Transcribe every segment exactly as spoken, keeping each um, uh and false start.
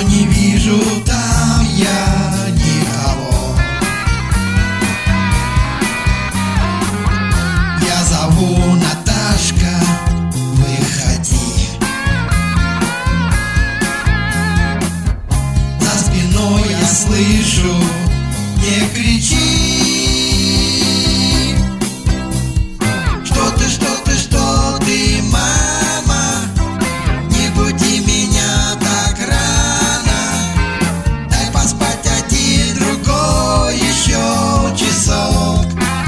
но не вижу там я никого. Я зову: Наташка, выходи. За спиной я слышу: не кричи. Что ты, что ты, что ты, мама? Не буди меня так рано. Дай поспать один, другой еще часок.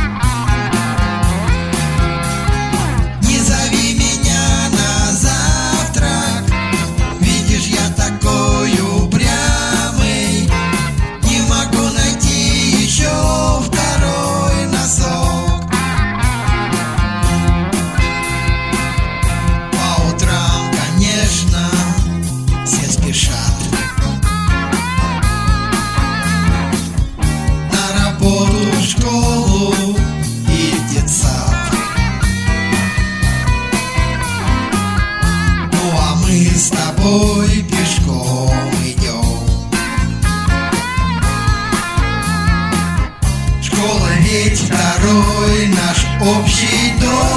Не зови меня на завтрак. Видишь, я такой упрямый. Не могу найти еще второй носок. По утрам, конечно, все спешат на работу, в школу и в детсад. Ну а мы с тобой пешком идем. Школа ведь второй наш общий дом.